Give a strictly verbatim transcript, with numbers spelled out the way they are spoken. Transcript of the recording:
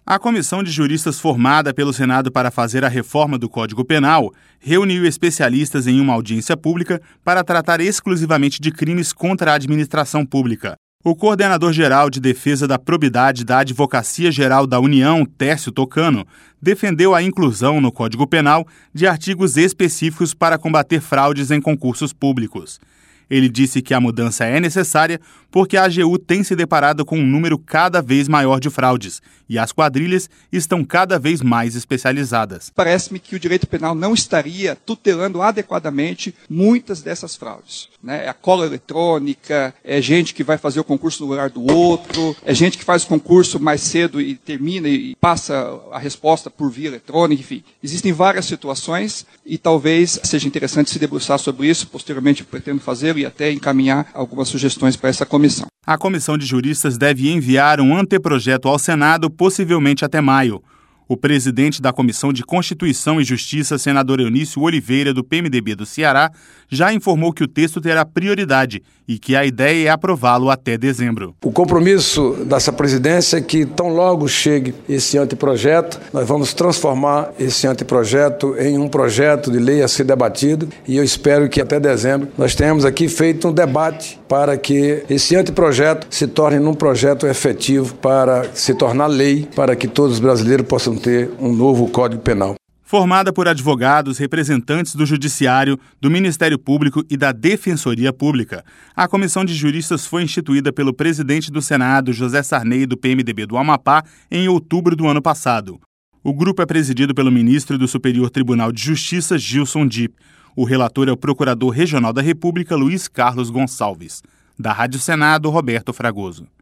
A comissão de juristas formada pelo Senado para fazer a reforma do Código Penal reuniu especialistas em uma audiência pública para tratar exclusivamente de crimes contra a administração pública. O coordenador-geral de defesa da probidade da Advocacia Geral da União, Tércio Tocano, defendeu a inclusão no Código Penal de artigos específicos para combater fraudes em concursos públicos. Ele disse que a mudança é necessária porque a AGU tem se deparado com um número cada vez maior de fraudes e as quadrilhas estão cada vez mais especializadas. Parece-me que o direito penal não estaria tutelando adequadamente muitas dessas fraudes. Né? É a cola eletrônica, é gente que vai fazer o concurso no lugar do outro, é gente que faz o concurso mais cedo e termina e passa a resposta por via eletrônica, enfim. Existem várias situações e talvez seja interessante se debruçar sobre isso, posteriormente eu pretendo fazer e até encaminhar algumas sugestões para essa comissão. A comissão de juristas deve enviar um anteprojeto ao Senado, possivelmente até maio. O presidente da Comissão de Constituição e Justiça, senador Eunício Oliveira, do P M D B do Ceará, já informou que o texto terá prioridade e que a ideia é aprová-lo até dezembro. O compromisso dessa presidência é que, tão logo chegue esse anteprojeto, nós vamos transformar esse anteprojeto em um projeto de lei a ser debatido e eu espero que até dezembro nós tenhamos aqui feito um debate para que esse anteprojeto se torne um projeto efetivo para se tornar lei, para que todos os brasileiros possam ter um novo Código Penal. Formada por advogados, representantes do Judiciário, do Ministério Público e da Defensoria Pública, a comissão de juristas foi instituída pelo presidente do Senado, José Sarney, do P M D B do Amapá, em outubro do ano passado. O grupo é presidido pelo ministro do Superior Tribunal de Justiça, Gilson Dipp. O relator é o Procurador Regional da República, Luiz Carlos Gonçalves. Da Rádio Senado, Roberto Fragoso.